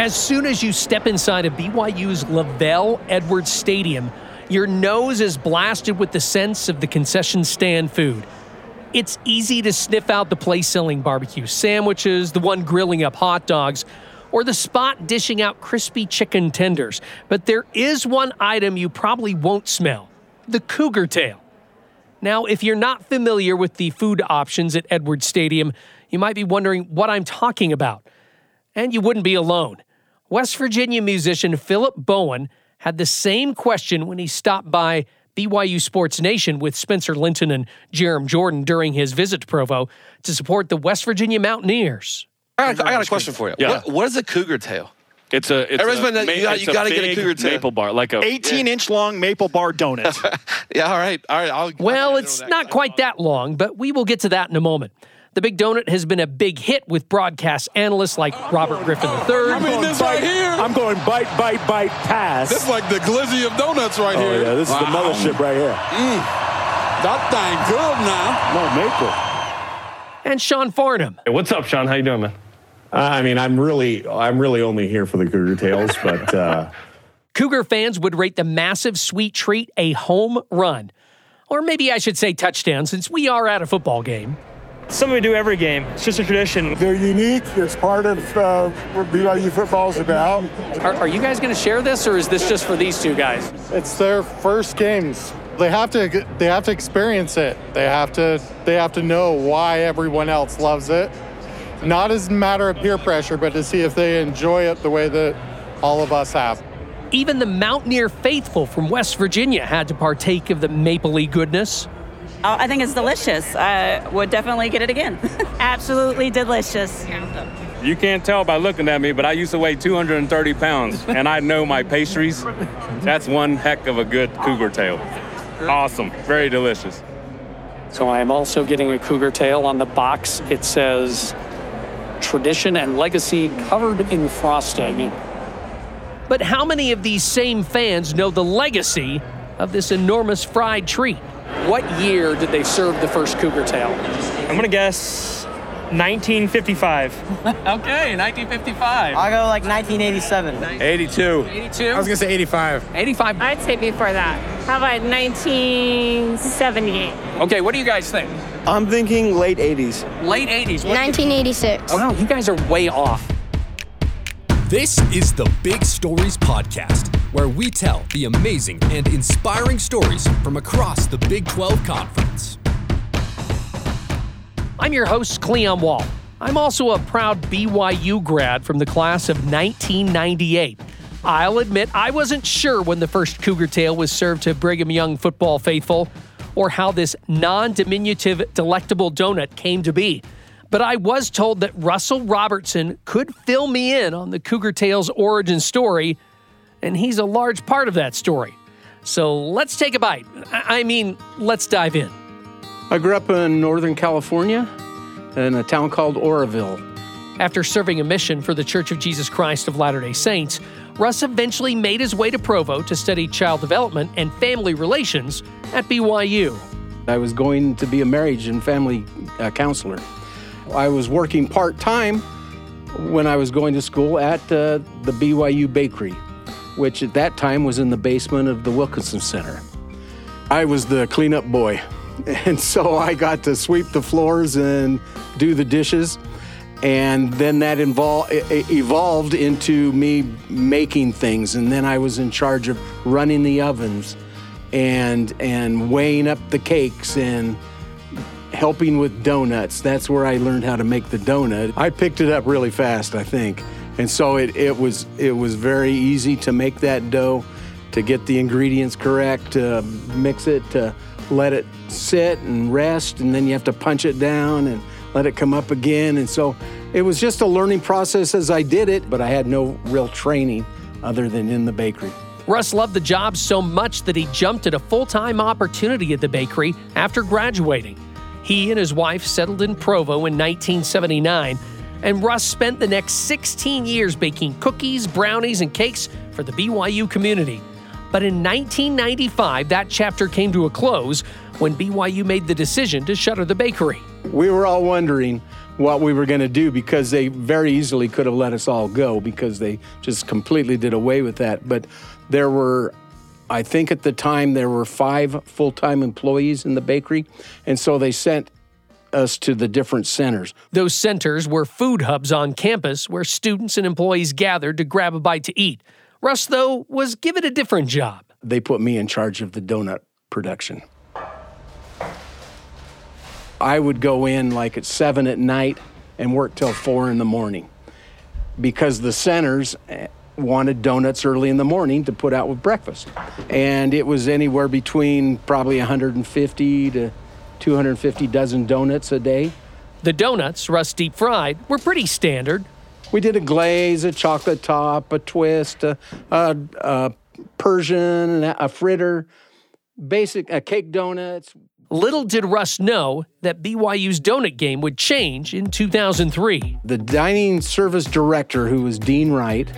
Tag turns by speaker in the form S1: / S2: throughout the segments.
S1: As soon as you step inside of BYU's LaVell Edwards Stadium, your nose is blasted with the sense of the concession stand food. It's easy to sniff out the place selling barbecue sandwiches, the one grilling up hot dogs, or the spot dishing out crispy chicken tenders. But there is one item you probably won't smell: the cougar tail. Now, if you're not familiar with the food options at Edwards Stadium, you might be wondering what I'm talking about. And you wouldn't be alone. West Virginia musician Philip Bowen had the same question when he stopped by BYU Sports Nation with Spencer Linton and Jerem Jordan during his visit to Provo to support the West Virginia Mountaineers.
S2: I got a question for you.
S3: Yeah.
S2: What is a cougar tail?
S3: You got to
S2: get a cougar tail.
S3: Maple bar, like a
S4: 18-inch long maple bar donut.
S2: Yeah, all right.
S1: Well, it's not quite that long, but we will get to that in a moment. The Big Donut has been a big hit with broadcast analysts like Robert Griffin III.
S5: I mean, this right here.
S6: I'm going bite, pass.
S5: This is like the glizzy of donuts right here.
S6: Yeah, this is the mothership right here.
S5: That thing good now.
S6: No, maple.
S1: And Sean Farnham.
S3: Hey, what's up, Sean? How you doing, man?
S6: I mean, I'm really only here for the Cougar Tails, but
S1: Cougar fans would rate the massive sweet treat a home run. Or maybe I should say touchdown, since we are at a football game.
S7: Something we do every game. It's just a tradition.
S8: They're unique. It's part of what BYU football is about.
S1: Are you guys going to share this, or is this just for these two guys?
S8: It's their first games. They have to experience it. They have to know why everyone else loves it. Not as a matter of peer pressure, but to see if they enjoy it the way that all of us have.
S1: Even the Mountaineer faithful from West Virginia had to partake of the mapley goodness.
S9: I think it's delicious. I would definitely get it again. Absolutely delicious.
S10: You can't tell by looking at me, but I used to weigh 230 pounds, and I know my pastries. That's one heck of a good cougar tail. Awesome. Very delicious.
S11: So I am also getting a cougar tail. On the box, it says tradition and legacy covered in frosting.
S1: But how many of these same fans know the legacy of this enormous fried treat? What year did they serve the first cougar tail?
S7: I'm going to guess 1955.
S1: Okay, 1955.
S12: I'll go like 1987.
S10: 82.
S1: 82?
S4: I was going to say 85.
S1: 85.
S13: I'd say before that. How about 1978?
S1: Okay, what do you guys think?
S12: I'm thinking late 80s.
S1: Late 80s.
S14: 1986.
S1: Oh, no, you guys are way off.
S15: This is the Big Stories Podcast, where we tell the amazing and inspiring stories from across the Big 12 Conference.
S1: I'm your host, Cleon Wall. I'm also a proud BYU grad from the class of 1998. I'll admit I wasn't sure when the first cougar tail was served to Brigham Young football faithful, or how this non-diminutive delectable donut came to be. But I was told that Russell Robertson could fill me in on the cougar tail's origin story, and he's a large part of that story. So let's take a bite. Let's dive in.
S16: I grew up in Northern California in a town called Oroville.
S1: After serving a mission for the Church of Jesus Christ of Latter-day Saints, Russ eventually made his way to Provo to study child development and family relations at BYU.
S16: I was going to be a marriage and family counselor. I was working part-time when I was going to school at the BYU Bakery, which at that time was in the basement of the Wilkinson Center. I was the cleanup boy, and so I got to sweep the floors and do the dishes, and then that evolved into me making things, and then I was in charge of running the ovens and weighing up the cakes and helping with donuts. That's where I learned how to make the donut. I picked it up really fast, I think. And so it was very easy to make that dough, to get the ingredients correct, to mix it, to let it sit and rest, and then you have to punch it down and let it come up again. And so it was just a learning process as I did it, but I had no real training other than in the bakery.
S1: Russ loved the job so much that he jumped at a full-time opportunity at the bakery after graduating. He and his wife settled in Provo in 1979, and Russ spent the next 16 years baking cookies, brownies, and cakes for the BYU community. But in 1995, that chapter came to a close when BYU made the decision to shutter the bakery.
S16: We were all wondering what we were going to do, because they very easily could have let us all go because they just completely did away with that. But there were, I think at the time, there were 5 full-time employees in the bakery, and so they sent us to the different centers.
S1: Those centers were food hubs on campus where students and employees gathered to grab a bite to eat. Russ, though, was given a different job.
S16: They put me in charge of the donut production. I would go in like at 7 at night and work till 4 in the morning because the centers wanted donuts early in the morning to put out with breakfast. And it was anywhere between probably 150 to 250 dozen donuts a day.
S1: The donuts, Russ deep fried, were pretty standard.
S16: We did a glaze, a chocolate top, a twist, a Persian, a fritter, cake donuts.
S1: Little did Russ know that BYU's donut game would change in 2003.
S16: The dining service director, who was Dean Wright,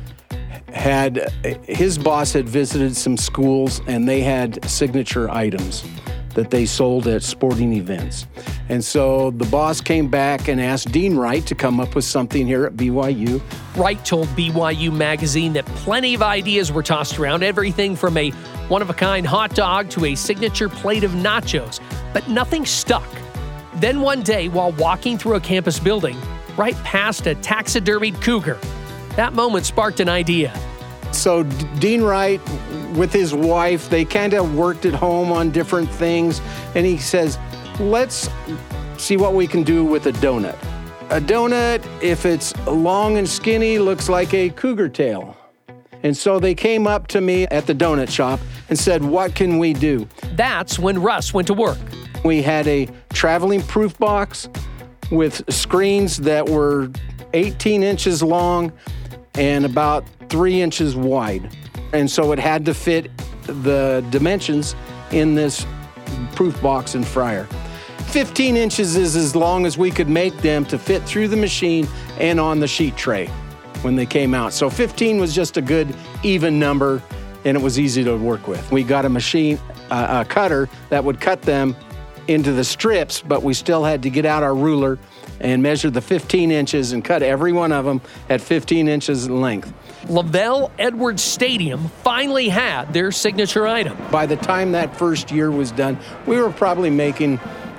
S16: his boss had visited some schools and they had signature items that they sold at sporting events. And so the boss came back and asked Dean Wright to come up with something here at BYU.
S1: Wright told BYU Magazine that plenty of ideas were tossed around, everything from a one-of-a-kind hot dog to a signature plate of nachos, but nothing stuck. Then one day, while walking through a campus building, Wright passed a taxidermied cougar. That moment sparked an idea.
S16: So Dean Wright, with his wife, they kind of worked at home on different things, and he says, let's see what we can do with a donut. A donut, if it's long and skinny, looks like a cougar tail. And so they came up to me at the donut shop and said, what can we do?
S1: That's when Russ went to work.
S16: We had a traveling proof box with screens that were 18 inches long and about 3 inches wide. And so it had to fit the dimensions in this proof box and fryer. 15 inches is as long as we could make them to fit through the machine and on the sheet tray when they came out. So 15 was just a good even number, and it was easy to work with. We got a cutter that would cut them into the strips, but we still had to get out our ruler and measure the 15 inches and cut every one of them at 15 inches in length.
S1: LaVell Edwards Stadium finally had their signature item.
S16: By the time that first year was done, we were probably making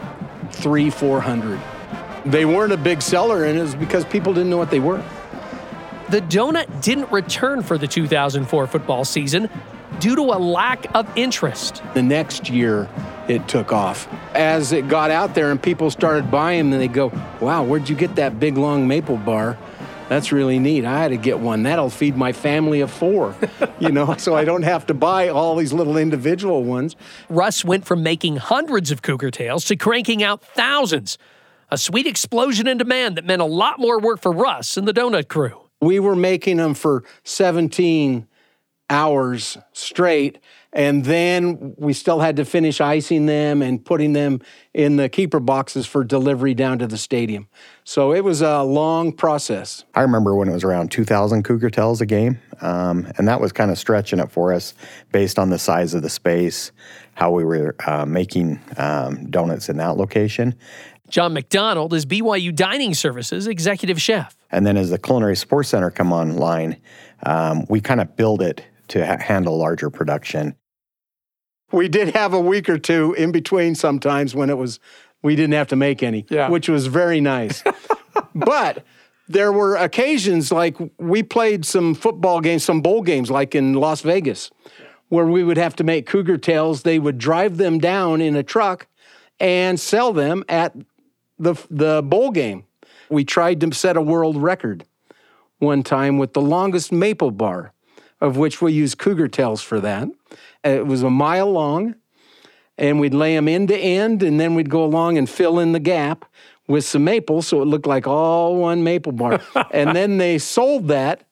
S16: 400. They weren't a big seller, and it was because people didn't know what they were.
S1: The donut didn't return for the 2004 football season due to a lack of interest.
S16: The next year, it took off. As it got out there and people started buying them, and they go, wow, where'd you get that big, long maple bar? That's really neat. I had to get one. That'll feed my family of 4, so I don't have to buy all these little individual ones.
S1: Russ went from making hundreds of cougar tails to cranking out thousands. A sweet explosion in demand that meant a lot more work for Russ and the donut crew.
S16: We were making them for 17 hours straight, and then we still had to finish icing them and putting them in the keeper boxes for delivery down to the stadium. So it was a long process.
S14: I remember when it was around 2,000 cougar tails a game, and that was kind of stretching it for us based on the size of the space, how we were making donuts in that location.
S1: John McDonald is BYU Dining Services executive chef.
S14: And then as the Culinary Sports Center come online, we kind of build it to handle larger production.
S16: We did have a week or two in between sometimes when we didn't have to make any, which was very nice. But there were occasions like we played some football games, some bowl games like in Las Vegas, where we would have to make cougar tails. They would drive them down in a truck and sell them at the bowl game. We tried to set a world record one time with the longest maple bar, of which we used cougar tails for that. It was a mile long, and we'd lay them end to end, and then we'd go along and fill in the gap with some maple so it looked like all one maple bar. And then they sold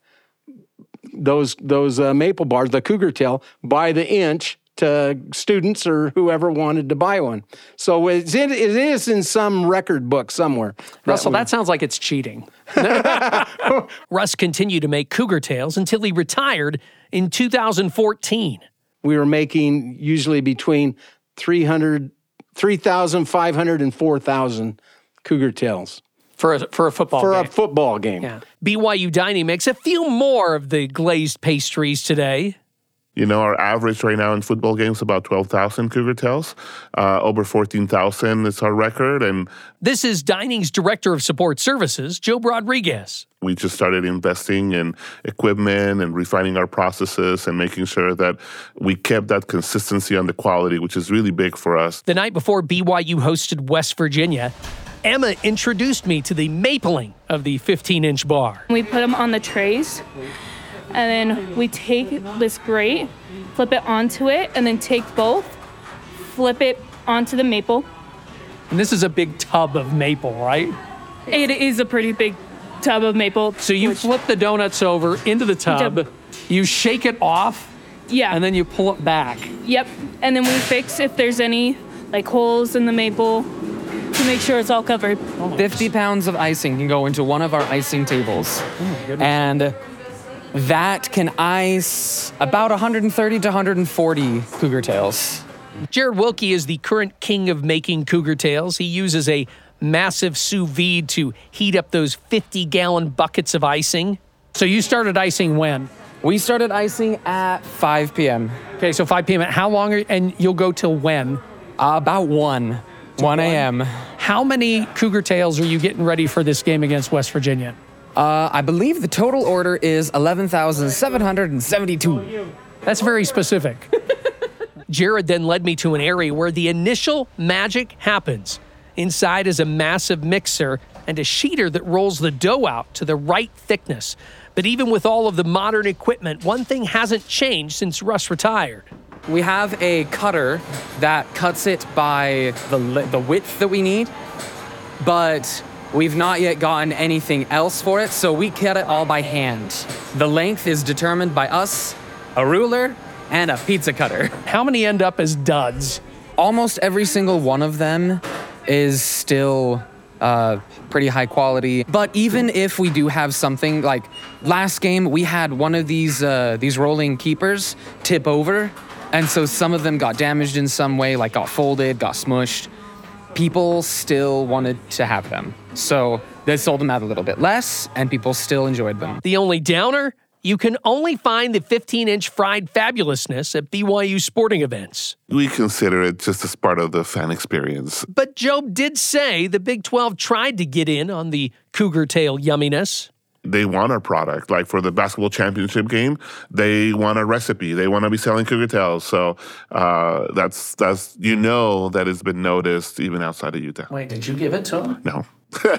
S16: those maple bars, the cougar tail, by the inch to students or whoever wanted to buy one. So it is in some record book somewhere.
S1: Russell, that sounds like it's cheating. Russ continued to make cougar tails until he retired in 2014.
S16: We were making usually between 3,500 and 4,000 cougar tails.
S1: For a football game.
S16: a football game.
S1: Yeah. BYU Dining makes a few more of the glazed pastries today.
S17: You know, our average right now in football games is about 12,000 Cougar Tails. Over 14,000 is our record. And
S1: this is Dining's Director of Support Services, Joe Rodriguez.
S17: We just started investing in equipment and refining our processes and making sure that we kept that consistency on the quality, which is really big for us.
S1: The night before BYU hosted West Virginia, Emma introduced me to the mapling of the 15-inch bar.
S13: We put them on the trays, and then we take this grate, flip it onto it, and then take both, flip it onto the maple.
S1: And this is a big tub of maple, right?
S13: It is a pretty big tub of maple.
S1: So you flip the donuts over into the tub, you shake it off, and then you pull it back.
S13: Yep, and then we fix if there's any like holes in the maple to make sure it's all covered.
S18: 50 pounds of icing can go into one of our icing tables. And that can ice about 130 to 140 Cougar Tails.
S1: Jared Wilkie is the current king of making Cougar Tails. He uses a massive sous vide to heat up those 50-gallon buckets of icing. So you started icing when?
S18: We started icing at 5 p.m.
S1: Okay, so 5 p.m. How long and you'll go till when?
S18: About 1 a.m.
S1: How many Cougar Tails are you getting ready for this game against West Virginia?
S18: I believe the total order is 11,772.
S1: That's very specific. Jared then led me to an area where the initial magic happens. Inside is a massive mixer and a sheeter that rolls the dough out to the right thickness. But even with all of the modern equipment, one thing hasn't changed since Russ retired.
S18: We have a cutter that cuts it by the width that we need, but we've not yet gotten anything else for it, so we cut it all by hand. The length is determined by us, a ruler, and a pizza cutter.
S1: How many end up as duds?
S18: Almost every single one of them is still pretty high quality. But even if we do have something, like last game, we had one of these rolling keepers tip over, and so some of them got damaged in some way, like got folded, got smushed. People still wanted to have them. So they sold them out a little bit less, and people still enjoyed them.
S1: The only downer? You can only find the 15-inch fried fabulousness at BYU sporting events.
S17: We consider it just as part of the fan experience.
S1: But Job did say the Big 12 tried to get in on the Cougar Tail yumminess.
S17: They want our product. Like for the basketball championship game, they want a recipe. They want to be selling Cougar Tails. So that's that it's been noticed even outside of Utah.
S1: Wait, did you give it to them?
S17: No.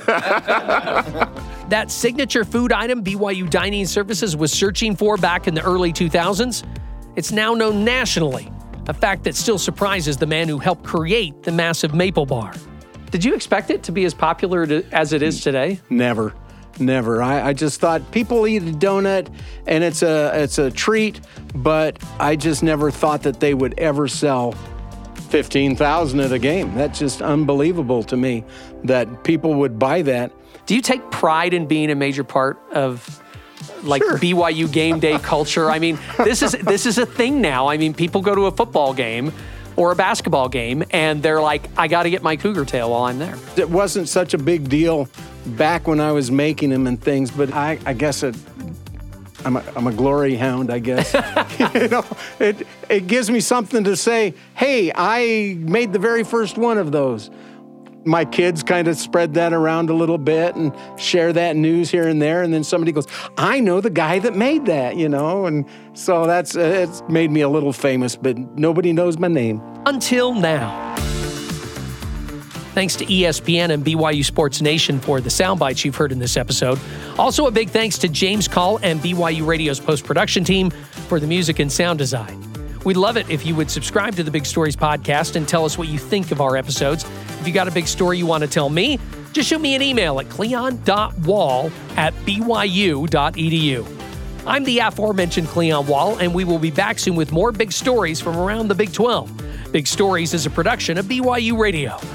S1: That signature food item BYU Dining Services was searching for back in the early 2000s, it's now known nationally, a fact that still surprises the man who helped create the massive maple bar. Did you expect it to be as popular as it is today?
S16: Never. I just thought people eat a donut and it's a treat, but I just never thought that they would ever sell 15,000 at a game. That's just unbelievable to me that people would buy that.
S1: Do you take pride in being a major part of
S16: Sure.
S1: BYU game day culture? I mean, this is a thing now. I mean, people go to a football game or a basketball game and they're like, I got to get my Cougar Tail while I'm there.
S16: It wasn't such a big deal back when I was making them and things, but I guess I'm a glory hound, I guess. It gives me something to say, hey, I made the very first one of those. My kids kind of spread that around a little bit and share that news here and there. And then somebody goes, I know the guy that made that, And so it's made me a little famous, but nobody knows my name.
S1: Until now. Thanks to ESPN and BYU Sports Nation for the sound bites you've heard in this episode. Also, a big thanks to James Call and BYU Radio's post-production team for the music and sound design. We'd love it if you would subscribe to the Big Stories podcast and tell us what you think of our episodes. If you got a big story you want to tell me, just shoot me an email at cleon.wall@byu.edu. I'm the aforementioned Cleon Wall, and we will be back soon with more big stories from around the Big 12. Big Stories is a production of BYU Radio.